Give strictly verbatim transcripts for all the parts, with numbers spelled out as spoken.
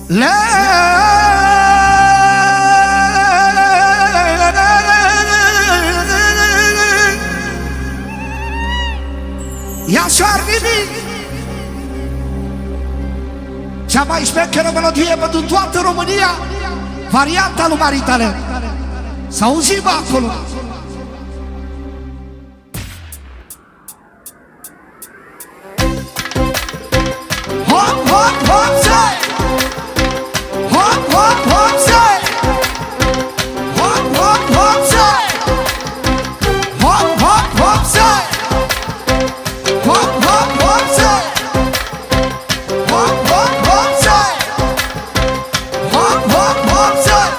Le Ia și-ar nimic. Cea mai șmecheră melodie pentru toată România, varianta lui Maritale. Să auzim acolo. Hop, hop, hop, say! Hop, hop, hop, say! Hop, hop, hop, say! Hop, hop, hop, say! Hop, hop, hop, say! Hop, hop, hop, say! Hop, hop, hop, say!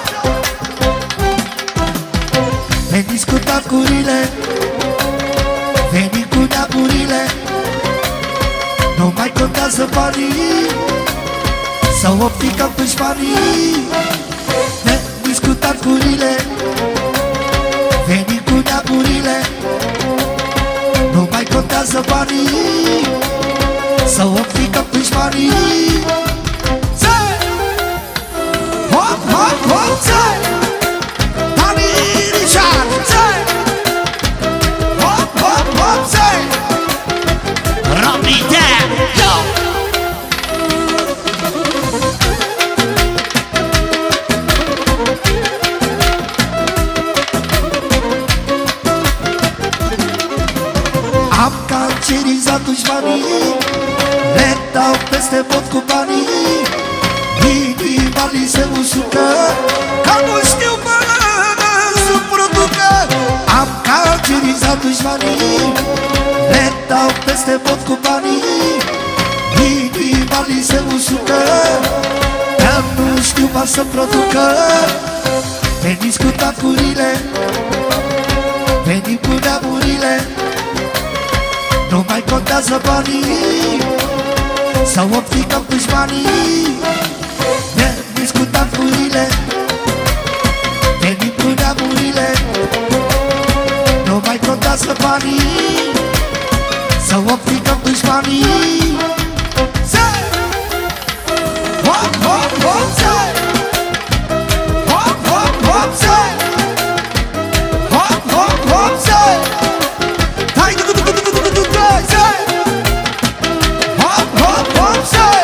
Veniți cu tacurile, veni cu neamurile, nu mai contează banii, sau o pică pe șpanii. Veniți cu tacurile, veni cu neamurile, nu mai contează banii, sau o pică pe șpanii. Hop, hop, hop, say! Tani Richard, say! Hop, hop, hop, say! Romney Dan, yo! Am cancerizat dușmanii, le dau peste pot cu banii. Inima li se usucă, că nu știu până să producă. Am cancerizat dușmanii, le dau peste pot cu banii. Inima li se usucă, că nu știu mai să producă. Veniți cu tacurile, veni cu neamurile, nu mai contează banii, sau o frică dușmanii. Veniți cu tacurile, veni cu neamurile, nu mai contează banii, sau o frică dușmanii. Hop, hop, hop, say! Hop, hop, hop, say! Hop, hop, hop, say! Hai, du, du, du, du, du, du, du, du, say! Hop, hop, hop, say!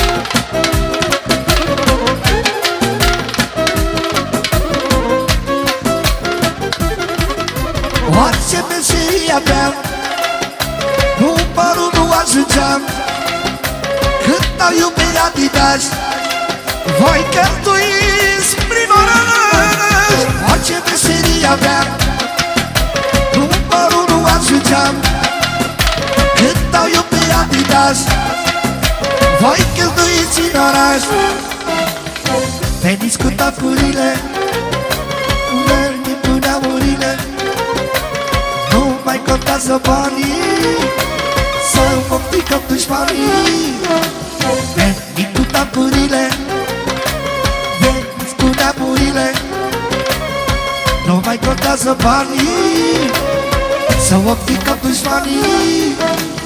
Orice meserie aveam, numărul nu ajungeam. Când au iubit Adidas, voi cheltuiți prin oraș. Orice meserie aveam, numărul nu ajungeam. Când au iubit Adidas, voi cheltuiți în oraș. Veniți cu tacurile, veni cu neamurile, nu mai contează banii, să mă pică dușmanii. Veni cu tacurile, veni cu neamurile, nu mai contează banii, să mă pică dușmanii.